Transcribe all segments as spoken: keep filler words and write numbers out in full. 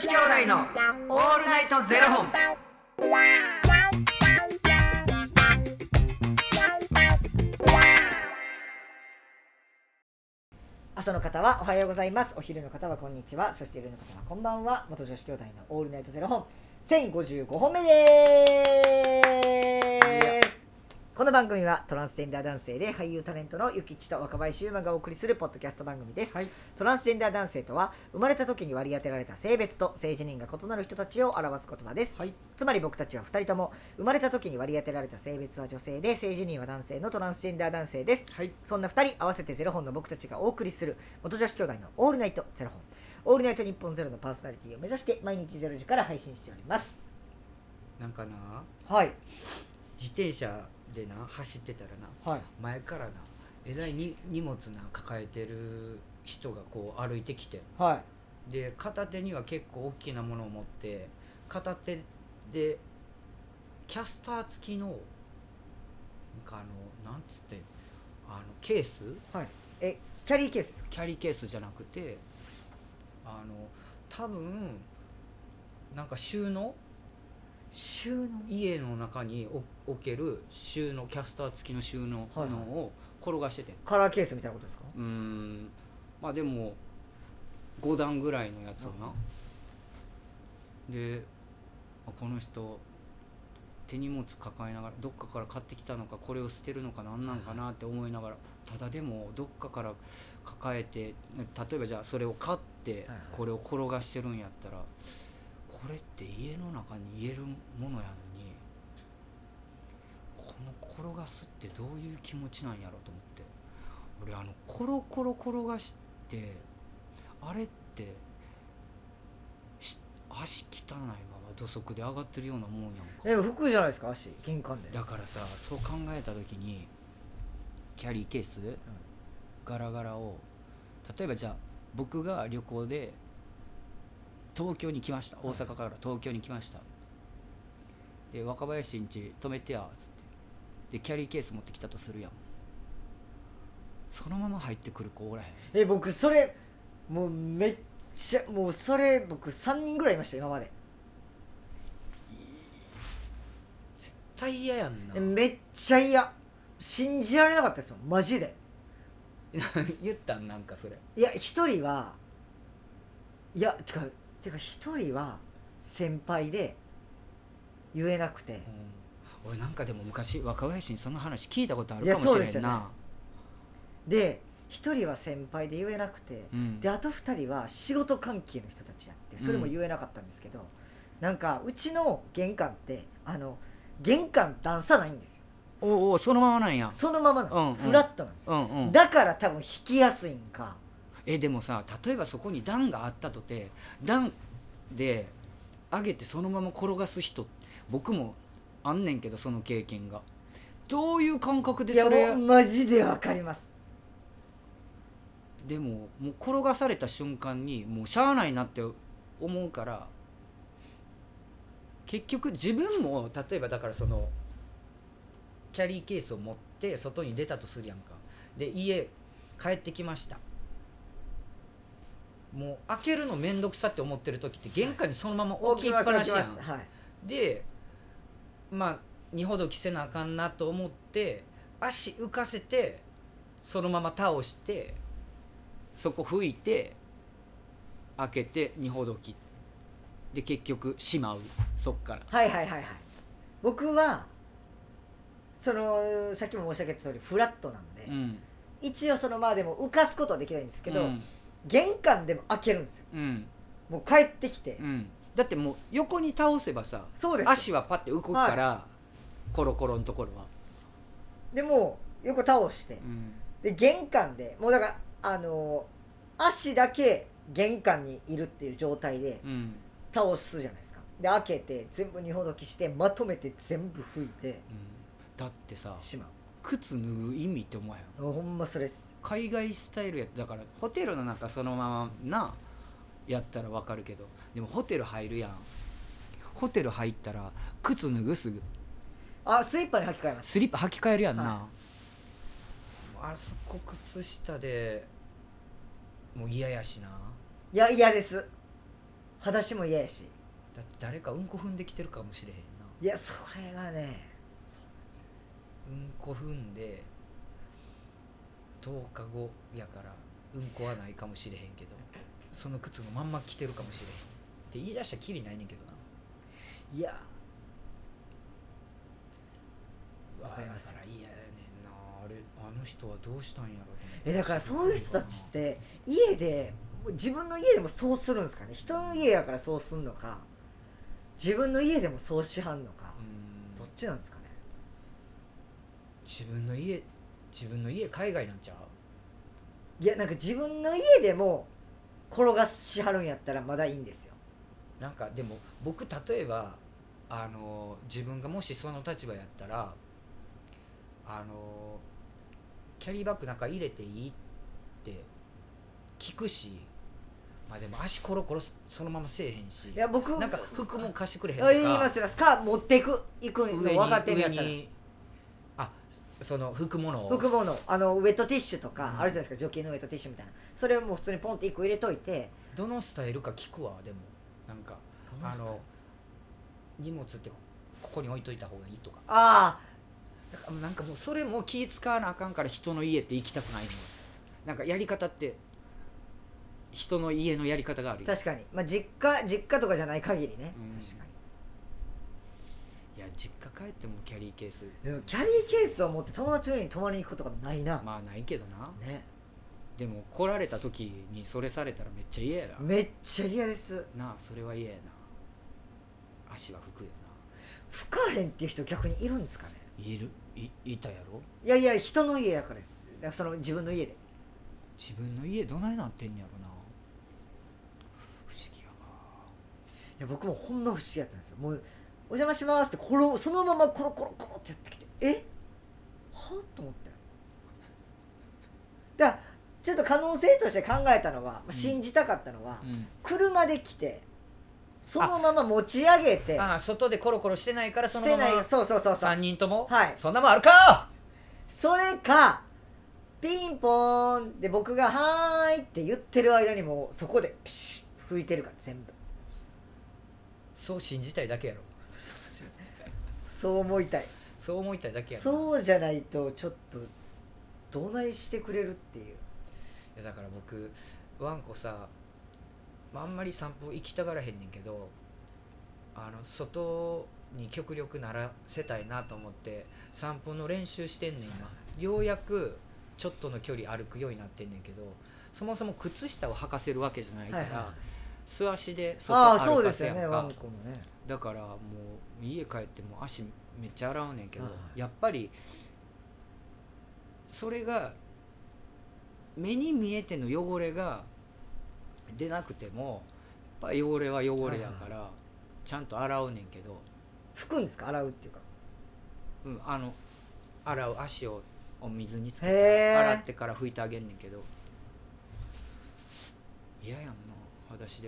子兄弟のオールナイトゼロ本。 朝の方はおはようございます。お昼の方はこんにちは。そして夜の方はこんばんは。元女子兄弟のオールナイトゼロ本せんごじゅうごほんめです。この番組はトランスジェンダー男性で俳優タレントのゆきちと若林優馬がお送りするポッドキャスト番組です、はい、トランスジェンダー男性とは生まれた時に割り当てられた性別と性自認が異なる人たちを表す言葉です、はい、つまり僕たちはふたりとも生まれた時に割り当てられた性別は女性で性自認は男性のトランスジェンダー男性です、はい、そんなふたり合わせてゼロ本の僕たちがお送りする元女子兄弟のオールナイトゼロ本オールナイト日本ゼロのパーソナリティを目指して毎日ゼロ時から配信しております。 なんかな、 はい、 自転車でな走ってたらな、はい、前からなえらいに荷物な抱えてる人がこう歩いてきて、はい、で片手には結構大きなものを持って片手でキャスター付きのなんかあのなんつってあのケース、 はい、えキャリーケースキャリーケースじゃなくてあの多分なんか収納収納家の中に置ける収納キャスター付きの収納のを転がしてて、 カラーケースみたいなことですか？ うーんまあでもごだんぐらいのやつをな、でこの人手荷物抱えながらどっかから買ってきたのかこれを捨てるのかなんなんかなって思いながら、ただでもどっかから抱えて例えばじゃあそれを買ってこれを転がしてるんやったらこれって家の中に入れるものやのにこの転がすってどういう気持ちなんやろと思って、俺あのコロコロ転がしてあれって足汚いまま土足で上がってるようなもんやんか。 え服じゃないですか足玄関で。 だからさそう考えた時にキャリーケース、うん、ガラガラを例えばじゃあ僕が旅行で東京に来ました、大阪から東京に来ました、で若林ん家泊めてやっつってでキャリーケース持ってきたとするやん、そのまま入ってくる子おらへん。 え僕それもうめっちゃもうそれ僕さんにんぐらいいました今まで。 絶対嫌やんな。 めっちゃ嫌、信じられなかったですよマジで言ったんなんかそれ。 いや一人はいやてかてか一人は先輩で言えなくて、 うん、俺なんかでも昔若林にその話聞いたことあるかもしれんな。 で一人は先輩で言えなくて、うん、であと二人は仕事関係の人たちやってそれも言えなかったんですけど、うん、なんかうちの玄関ってあの玄関段差ないんですよ。 おおそのままなんや。 そのままなんです、うんうん、フラットなんですよ、うんうん、だから多分引きやすいんか。 えでもさ例えばそこに段があったとて段で上げてそのまま転がす人僕もあんねんけどその経験がどういう感覚でそれ。 いやもうマジでわかります。 でももう転がされた瞬間にもうしゃあないなって思うから結局自分も例えばだからそのキャリーケースを持って外に出たとするやんか。で家帰ってきました。もう開けるのめんどくさって思ってる時って玄関にそのまま置きっぱなしやん、はい、でまあ二ほどきせなあかんなと思って足浮かせてそのまま倒してそこ拭いて開けて二ほどきで結局しまう。そっからはいはいはいはい。僕はそのさっきも申し上げた通りフラットなんで、うん、一応そのまあでも浮かすことはできないんですけど、うん玄関でも開けるんですよ、うん、もう帰ってきて、 うん、だってもう横に倒せばさそうです足はパッて動くから、はい、コロコロのところはでもう横倒して、うん、で玄関でもうだからあのー、足だけ玄関にいるっていう状態で倒すじゃないですか。で開けて全部二ほどきしてまとめて全部拭いて、うん、 だってさしまう。 靴脱ぐ意味って思わへん。 ほんまそれです。 海外スタイルやだからホテルの中そのままなやったら分かるけどでもホテル入るやん。ホテル入ったら靴脱ぐすぐあスリッパに履き替えます。 スリッパ履き替えるやんな、はい、あそこ靴下でもう嫌やしな。 いや嫌です裸足も嫌やし、 だって誰かうんこ踏んできてるかもしれへんな。 いやそれがねうんこ踏んでとおかごやからうんこはないかもしれへんけど、その靴のまんま着てるかもしれへんって言い出したらきりないねんけどな。 いやわわかりますだから嫌やねんな。あれあの人はどうしたんやろうと思って。 えだからそういう人たちって家で自分の家でもそうするんですかね。人の家やからそうすんのか、自分の家でもそうしはんのか、 うんどっちなんですかね。 自分の家自分の家海外なんちゃう。 いやなんか自分の家でも転がしはるんやったらまだいいんですよ。 なんかでも僕例えばあの自分がもしその立場やったらあのキャリーバッグなんか入れていいって聞くし、まあでも足コロコロそのまませえへんし、 いや僕なんか服も貸してくれへんとか、 言いますよ。か持っていく行くの上に分かってんやったら上にあその拭くものを服物あのウェットティッシュとかうんあるじゃないですか、除菌のウェットティッシュみたいな、それをもう普通にポンっていっこ入れといて、 どのスタイルか聞くわ。でもなんかどのスタイルあの荷物ってここに置いといた方がいいとか、 あだからなんかもうそれも気使わなあかんから人の家って行きたくないの。なんかやり方って人の家のやり方があるよ。 あ確かに、まあ、実家実家とかじゃない限りね、 うん確かいや実家帰ってもキャリーケースに。でもキャリーケースを持って友達の家に泊まりに行くことがないな、 まあないけどな。 ね、 でも来られた時にそれされたらめっちゃ嫌やな。 めっちゃ嫌です。 なあそれは嫌やな。足は拭くよ吹かへんっていう人逆にいるんですかね。 な。いる い, いたやろ。 いやいや人の家やからです。だからその自分の家で自分の家どないなってんやろな。不思議やいや僕もほんま不思議やったんですよ。もうお邪魔しますってコロそのままコロコロコロってやってきて、えはと思ってだからちょっと可能性として考えたのは、 うん信じたかったのは、 な、うん、 車で来てそのまま持ち上げてああ外でコロコロしてないからそしてないのままそうそうそうそうさんにんとも、 はいそんなもんあるか。 それかピンポーンで僕が「はーい」って言ってる間にもうそこでピシッ拭いてるから全部そう信じたいだけやろ。 そう思いたい。 そう思いたいだけやろ。 そうじゃないとちょっとどないしてくれるっていう。 いやだから僕ワンコさ、まあ、あんまり散歩行きたがらへんねんけど、あの外に極力ならせたいなと思って散歩の練習してんねん今。ようやくちょっとの距離歩くようになってんねんけど、そもそも靴下を履かせるわけじゃないから、 はいはいはい素足でああ外歩かそうですよせやんか。 ねワンコもね。 だからもう家帰っても足めっちゃ洗うねんけど、 はいはいやっぱりそれが目に見えての汚れが出なくてもやっぱ汚れは汚れやからちゃんと洗うねんけど、 拭くんですか洗うっていうか。 うん、あの洗う足をお水につけへてー洗ってから拭いてあげんねんけど、嫌やんな裸足で。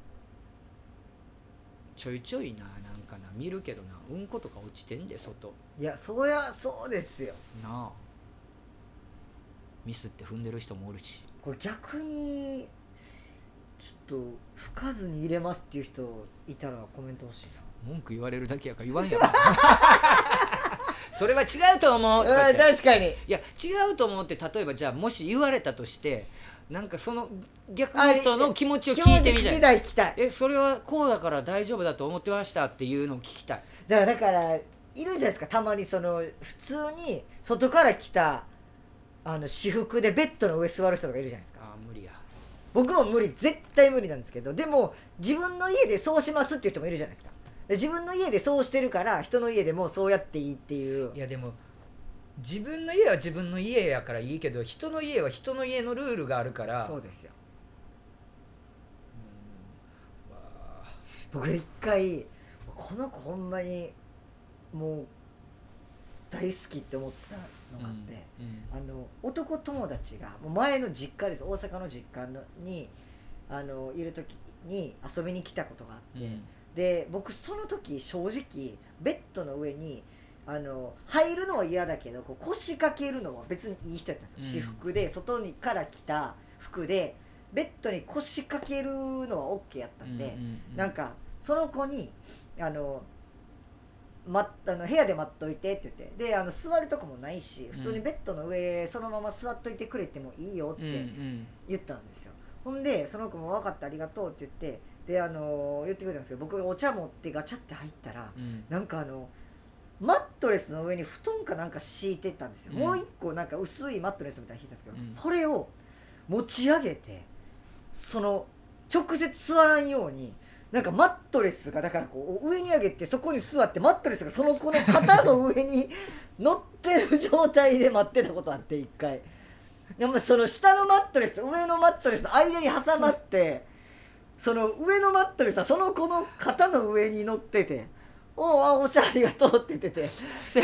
ちょいちょいな、なんかな見るけどな、うんことか落ちてんで外いやそりゃそうですよ。 なあ。ミスって踏んでる人もおるし。 これ逆にちょっと拭かずに入れますっていう人いたらコメント欲しいな。 文句言われるだけやから言わんやろそれは違うと思うとかうん言って、 確かに。 いや違うと思って、例えばじゃあもし言われたとして、なんかその逆の人の気持ちを聞いてみたい。 聞きたい聞きたい。 えそれはこうだから大丈夫だと思ってましたっていうのを聞きたい。 だからだからいるじゃないですか、たまにその普通に外から来たあの私服でベッドの上座る人とかいるじゃないですか。 あー無理や。 僕も無理、絶対無理なんですけど、でも自分の家でそうしますっていう人もいるじゃないですか。で自分の家でそうしてるから人の家でもそうやっていいっていう。 いやでも自分の家は自分の家やからいいけど、人の家は人の家のルールがあるから。 そうですよ。 うんわあ僕一回この子ほんまにもう大好きって思ったのがあって、 うんうんあの男友達がもう前の実家です、大阪の実家のにあのいる時に遊びに来たことがあって、 うんで僕その時正直ベッドの上にあの入るのは嫌だけどこう腰掛けるのは別にいい人やったんですよ、 うん私服で外にから来た服でベッドに腰掛けるのは OK やったんで、 うんうんうんなんかその子にあの、ま、あの部屋で待っといてって言ってであの座るとこもないし普通にベッドの上そのまま座っといてくれてもいいよっうんうてん言ったんですよ、ほんでその子も分かったありがとうって言ってであの言ってくれたんですけど僕がお茶持ってガチャって入ったらうんなんかあのマットレスの上に布団かなんか敷いてたんですよ、 うんもう一個なんか薄いマットレスみたいなの敷いてたんですけど、 うんそれを持ち上げてその直接座らんようになんかマットレスがだからこう上に上げてそこに座ってマットレスがその子の肩の上に乗ってる状態で待ってたことあって一回でもその下のマットレスと上のマットレスの間に挟まってその上のマットレスはその子の肩の上に乗ってておうあお茶ありがとうって言ってて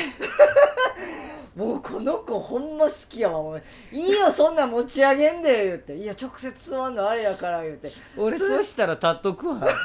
もうこの子ほんま好きやわお前いいよそんなん持ち上げんで言っていや直接座んのあれやから言って俺そしたら立っとくわだ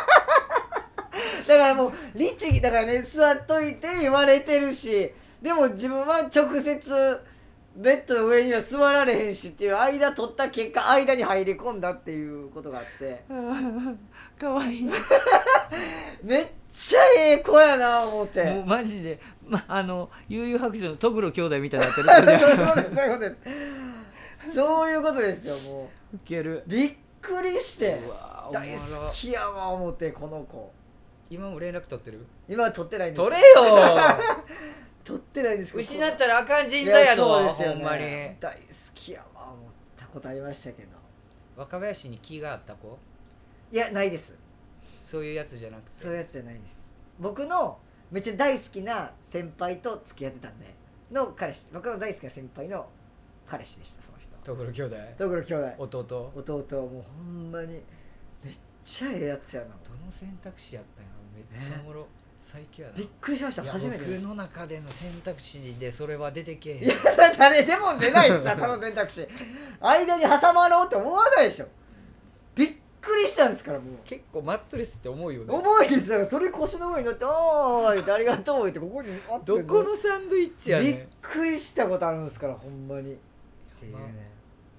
からもう律儀だからね座っといて言われてるしでも自分は直接ベッドの上には座られへんしっていう間取った結果間に入り込んだっていうことがあってかわいいめっちゃええ子やな思ってもうマジで、ま、あの悠々白書のトグロ兄弟みたいになってるそうですそういうことですそういうことですよもうウケるびっくりしてうわ大好きやわ思ってこの子今も連絡取ってる？ 今は取ってないんです取れよ取ってないんですけど失ったらあかん人材やぞいそうですよねほんまに。 大好きやわ思ったことありましたけど若林に気があった子？ いやないですそういうやつじゃなくてそういうやつじゃないです僕のめっちゃ大好きな先輩と付き合ってたんでの彼氏僕の大好きな先輩の彼氏でしたその人トグロ兄弟トグロ兄弟弟弟はもうほんまにめっちゃええやつやなどの選択肢やったんやろめっちゃおもろ、最強やなびっくりしましたいや初めて僕の中での選択肢でそれは出てけえへんいやそれ誰でも出ないですよその選択肢間に挟まろうって思わないでしょびっくりしたんですからもう結構マットレスって思うよね重いですだからそれ腰の上に乗って「あー言ってありがとう」言ってここにあってどこのサンドイッチやびっねくりしたことあるんですからほんまにっていうね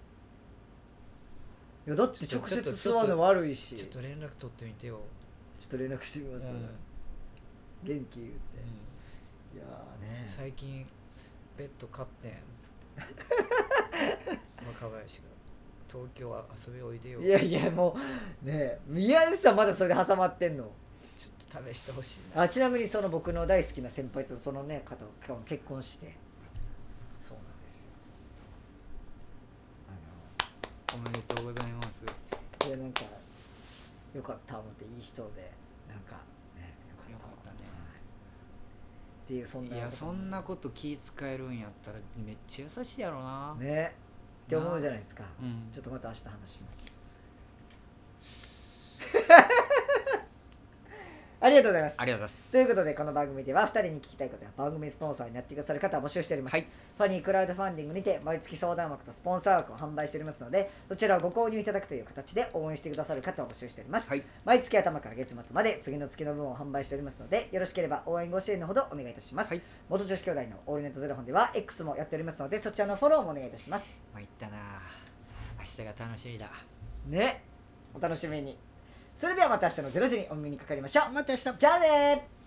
いやだって直接座るの悪いしちょちょっと連絡取ってみてよ、 っと連絡してみます、 うん元気言って、 うんいやーね最近ベッド買ってんつって若林が東京は遊びおいでよいやいやもうねえ宮根さんまだそれで挟まってんのちょっと試してほしいなあちなみにその僕の大好きな先輩とそのね方が結婚してそうなんですよあおめでとうございますのいやなんかよかった思っていい人でなんかねよかったよかったねっていうそんないやそんなこと気使えるんやったらめっちゃ優しいやろな、 ねって思うじゃないですか、 うんちょっとまた明日話しますありがとうございますありがとうございますということでこの番組ではふたりに聞きたいことや番組スポンサーになってくださる方を募集しております、 はいファニークラウドファンディングにて毎月相談枠とスポンサー枠を販売しておりますのでそちらをご購入いただくという形で応援してくださる方を募集しております、 はい毎月頭から月末まで次の月の分を販売しておりますのでよろしければ応援ご支援のほどお願いいたします、 はい元女子兄弟のオールネットゼロ本では X もやっておりますのでそちらのフォローもお願いいたします参ったな明日が楽しみだねお楽しみにそれではまた明日のゼロ時にお耳にかかりましょうまた明日じゃあねー